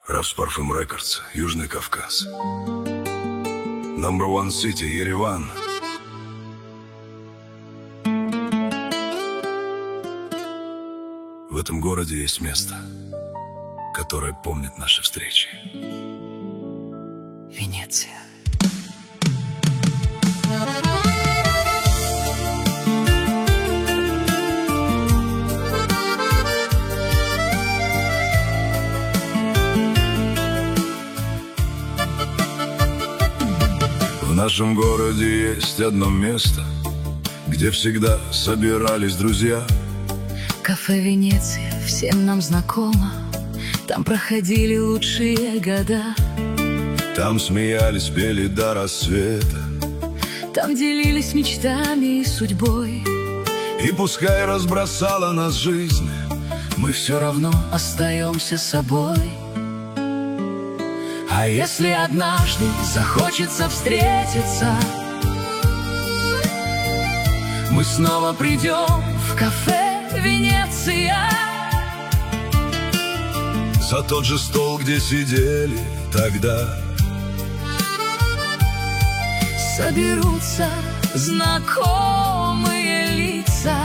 Ravs Parfum Records, Южный Кавказ. Number one city, Ереван. В этом городе есть место, которое помнит наши встречи. Венеция. В нашем городе есть одно место, где всегда собирались друзья. Кафе «Венеция» всем нам знакомо. Там проходили лучшие года. Там смеялись, пели до рассвета. Там делились мечтами и судьбой. И пускай разбросала нас жизнь, мы все равно остаемся собой. А если однажды захочется встретиться, мы снова придем в кафе «Венеция». За тот же стол, где сидели тогда. Соберутся знакомые лица.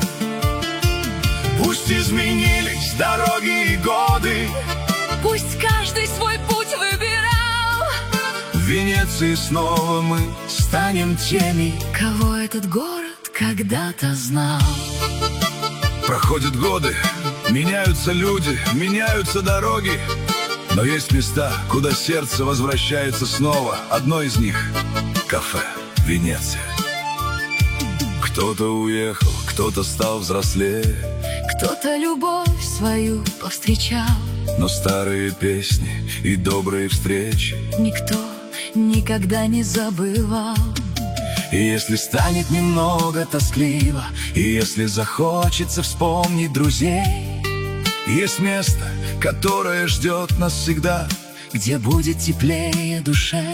Пусть изменились дороги и годы, пусть каждый свой путь выбирал. в Венеции снова мы станем теми, кого этот город когда-то знал. Проходят годы, меняются люди, меняются дороги, но есть места, куда сердце возвращается снова. Одно из них — кафе «Венеция». Кто-то уехал, кто-то стал взрослее, кто-то любовь свою повстречал, но старые песни и добрые встречи никто никогда не забывал. И если станет немного тоскливо, и если захочется вспомнить друзей, есть место, которое ждет нас всегда, где будет теплее душе.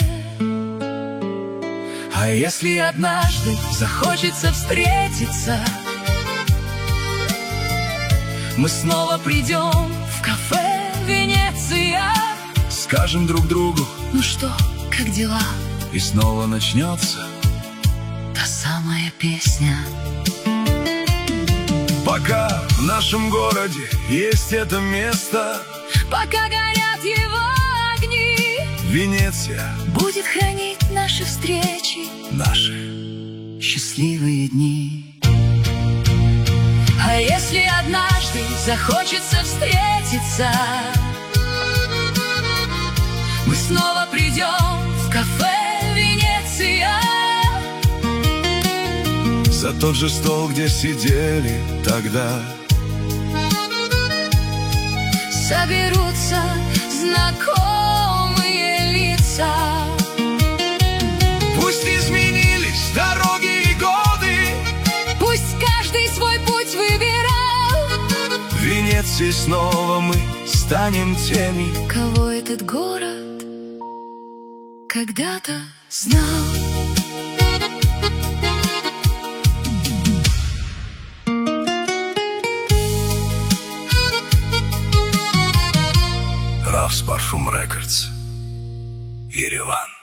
А если однажды захочется встретиться, мы снова придем в кафе «Венеция». скажем друг другу: ну что, как дела? И снова начнется та самая песня. Пока в нашем городе есть это место, пока горят его огни, Венеция будет хранить наши встречи, наши счастливые дни. А если однажды захочется встретиться, мы снова придем в кафе «Венеция». За тот же стол, где сидели тогда. Соберутся знакомые лица. Пусть изменились дороги и годы, пусть каждый свой путь выбирал, в Венеции снова мы станем теми, кого этот город когда-то знал. Ravs Parfum Records, Ереван.